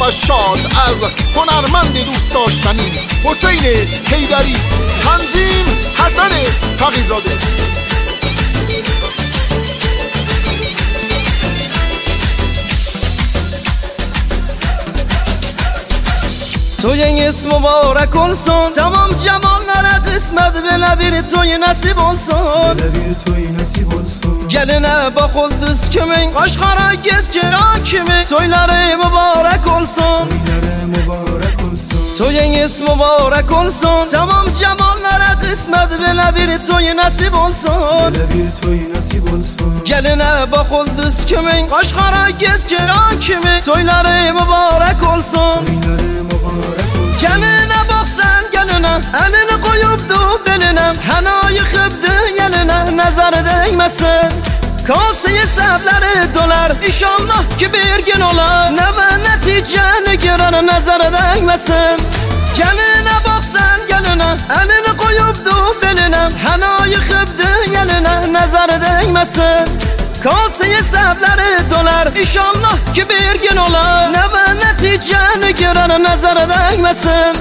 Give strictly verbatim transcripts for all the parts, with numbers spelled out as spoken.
شاد از هنرمند دوست داشتنی حسین حیدری، تنظیم حسن تقی‌زاده. Toyun ismi mübarek olsun, tamam cemallara kısmet, böyle bir toy nasip olsun. Böyle bir toy nasip olsun. Geline bak ol düz kimin, Kaşkara gezgin hakimi, soyları mübarek olsun. Soyları mübarek olsun. Toyun ismi mübarek olsun, tamam cemallara kısmet, böyle bir toy nasip olsun. Böyle bir toy nasip olsun. Geline bak ol düz kimin, Kaşkara gezgin hakimi, soyları mübarek olsun. Soyları Geline bak sen geline, elini koyupdu beline, hena yıkıptı yeline, nazar değmesin. Kasayı sebleri dolar, inşallah ki bir gün olar, ne ve neticeni giren nazar değmesin. Geline bak sen geline, elini koyupdu beline, hena yıkıptı yeline, nazar değmesin. Kasayı sebleri dolar, inşallah ki bir gün olar, ne ve neticeni giren nazar değmesin.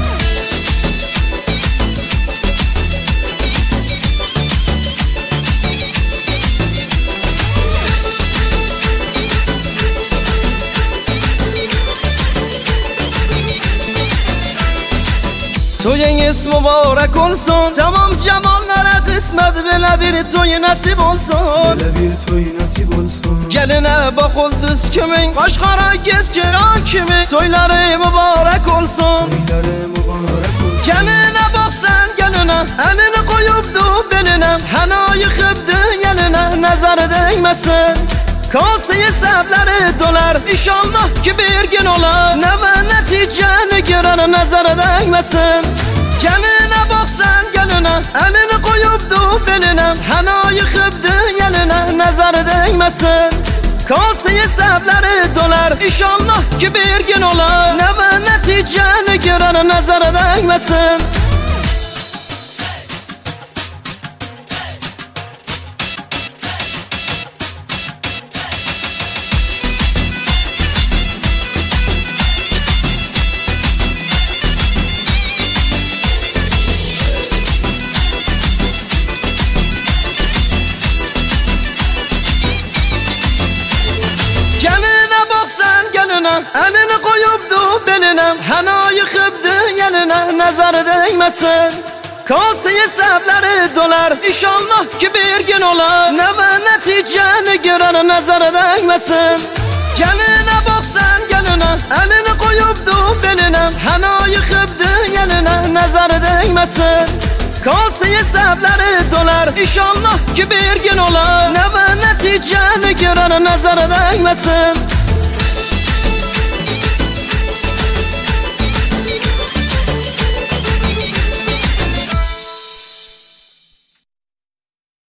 Toyun ismi mübarek olsun, tamam cemallara kısmet, böyle bir toy nasip olsun. Böyle bir toy nasip olsun. Geline bak ol düz kimin, Kaşkara gezgin hakimi, soyları mübarek olsun. Soyları mübarek olsun. Geline bak sen geline, elini koyupdu beline, hena yıkıptı yeline, nazar değmesin. Kasayı sebleri dolar, inşallah ki bir gün olar, ne ve neticeni giren nazar değmesin. Geline bak sen geline, elini koyupdu beline, hena yıkıptı yeline, nazar değmesin. Kasayı sebleri dolar, inşallah ki bir gün olar, ne ve neticeni giren nazar değmesin. Elini koyupdu beline, hena yıkıptı yeline, nazar değmesin. Kasayı sebleri dolar, inşallah ki bir gün olar, ne ve neticeni giren nazar değmesin. Geline bak sen geline, elini koyupdu beline, hena yıkıptı yeline, nazar değmesin. Kasayı sebleri dolar, inşallah ki bir gün olar, ne ve neticeni giren nazar değmesin.